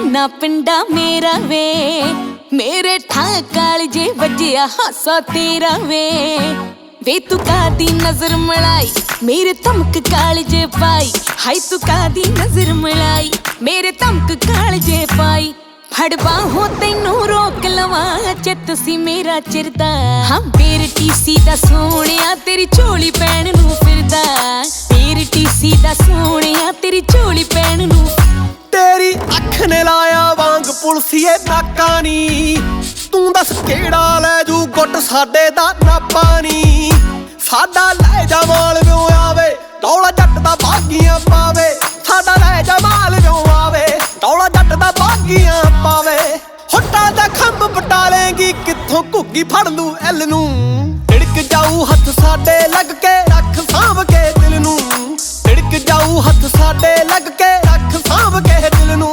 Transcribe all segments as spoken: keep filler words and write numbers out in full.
ना पिंडा मेरा वे, मेरे ठा कालजे वजिया हासा तेरा वे। वे तू कादी नजर मिलाई मेरे तमक कालजे पाई, हाय तू कादी नजर मिलाई मेरे तमक कालजे पाई। फड़ बाहों तैनू रोक लवा चित सी मेरा चिरदा, हाँ मेरे टीसी दा सोहणिया तेरी झोली पैण नू फिरदा। मेरे टीसी दा सोहणिया तेरी झोली पैण नू। तेरी अख ने लाया वांग पुलसीए नाका नी, तू दस केड़ा लै जू गुट साडे दा नापा नी। साडा लै जा माल व्यों आवे दौला जट दा बागियां पावे, साडा लै जा माल व्यों आवे दौला जट दा बागियां पावे। हुट्टा दा खंभ पटा लेंगी कित्थों घुग्गी फड़ लू एल नू, तिड़क जाऊ हथ साडे लग के रख सांभ के दिल नू। तिड़क जाऊ हथ साडे लग के रख सांभ के दिल नू।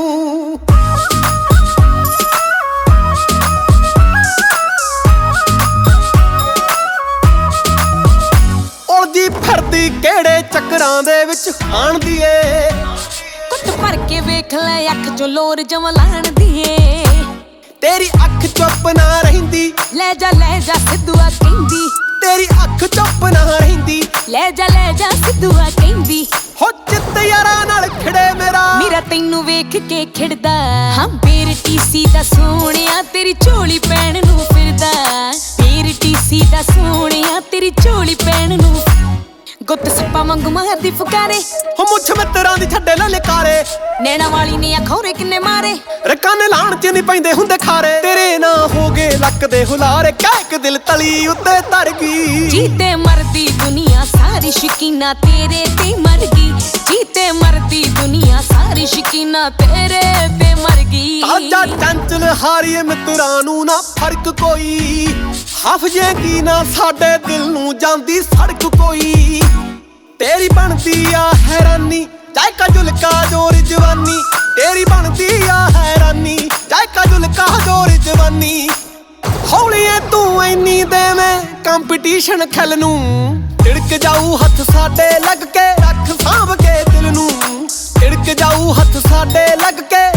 उलझी फिरदी केड़े चक्करां दे विच आण दी ए, कुट भर के वेख ले अख चो लोर जवां लाण दिए। तेरी अख चुप ना रहिंदी ले जा ले जा सिद्धूआ कहंदी, तेरी अख चुप ना रहिंदी ले जा ले जा सिद्धूआ कहंदी। हो चित यारां नाल खिड़े मेरा, मेरा तैनू वेख के खिड़दा, हाँ मेरे टीसी दा सोहणिया तेरी झोली पैण नू फिरदा। मेरे टीसी दा सोहणिया तेरी झोली पैण नू। गुੱਤ ਸੱਪਾ ਵਾਂਗੂ ਮਾਰਦੀ ਫੁਕਾਰੇ, ਹੋ ਮੁੱਛ ਮਿੱਤਰਾਂ ਦੀ ਛੱਡੇ ਲੈ ਲਕਾਰੇ। ਨੈਣਾ ਵਾਲੀ ਨੇ ਅਖੌਰੇ ਕਿੰਨੇ ਮਾਰੇ, ਰਕਾਨ ਲਾਣ ਚ ਨਹੀਂ ਪੈਂਦੇ ਹੁੰਦੇ ਖਾਰੇ। ਤੇਰੇ ਨਾ ਹੋ ਗਏ ਲੱਕ ਦੇ ਹੁਲਾਰੇ, ਕਹਿਕ ਦਿਲ ਤਲੀ ਉੱਤੇ ਧਰ ਗਈ। ਜੀਤੇ ਮਰਦੀ ਦੁਨੀਆ ਸਾਰੀ ਸ਼ਕੀਨਾ ਤੇਰੇ ਤੇ ਮਰ ਗਈ। ਜੀਤੇ ਮਰਦੀ ਦੁਨੀਆ ਸਾਰੀ ਸ਼ਕੀਨਾ ਤੇਰੇ ਤੇ ਮਰ ਗਈ। ਤਾਜਾ ਚੰਚਲ ਹਾਰੀਏ ਮਿੱਤਰਾਂ ਨੂੰ ਨਾ ਫਰਕ ਕੋਈ, ਹਫਜੇਗੀ ਨਾ ਸਾਡੇ ਦਿਲ ਨੂੰ ਜਾਂਦੀ ਸੜਕ ਕੋਈ। तेरी बनती आ हैरानी जायका जुलका जोर जवानी, तेरी बनती आ हैरानी जायका जुलका जोर जवानी। हौलीए तू इन्नी देवें कंपीटीशन खिल नू, तिड़क जाऊ हथ साडे लग के रख सांभ के दिल नू। तिड़क जाऊ हथ साडे लग के